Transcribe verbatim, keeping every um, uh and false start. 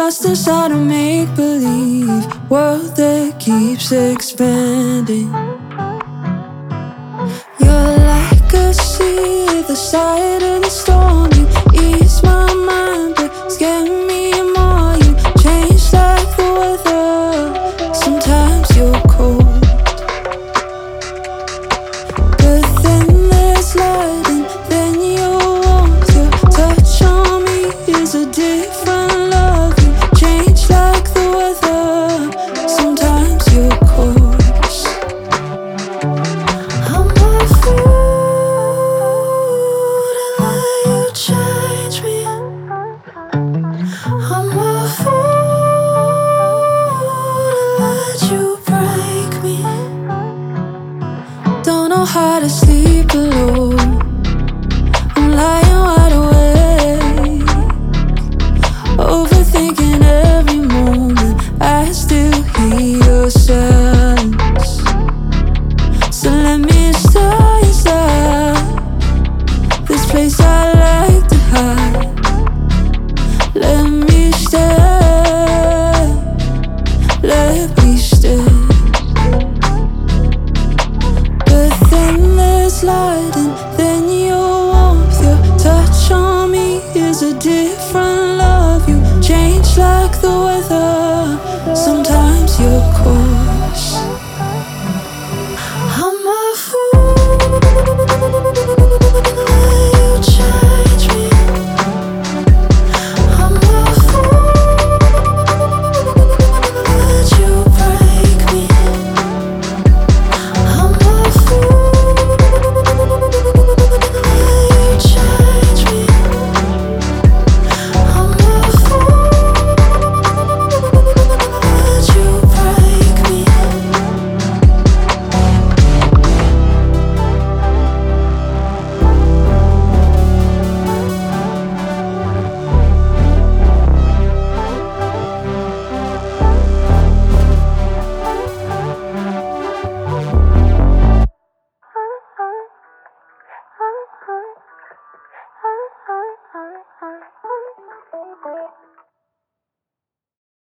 lost inside a make-believe world that keeps expanding. You're like a sea at the side of the storm. You ease my mind but scare me more. You change like the weather. Sometimes you're cold, but then there's light and then you're warmth. Your touch on me is a different love. You change like the weather. Sometimes you're coarse. I'm a fool to let you change me. I'm a fool to let you break me. Don't know how to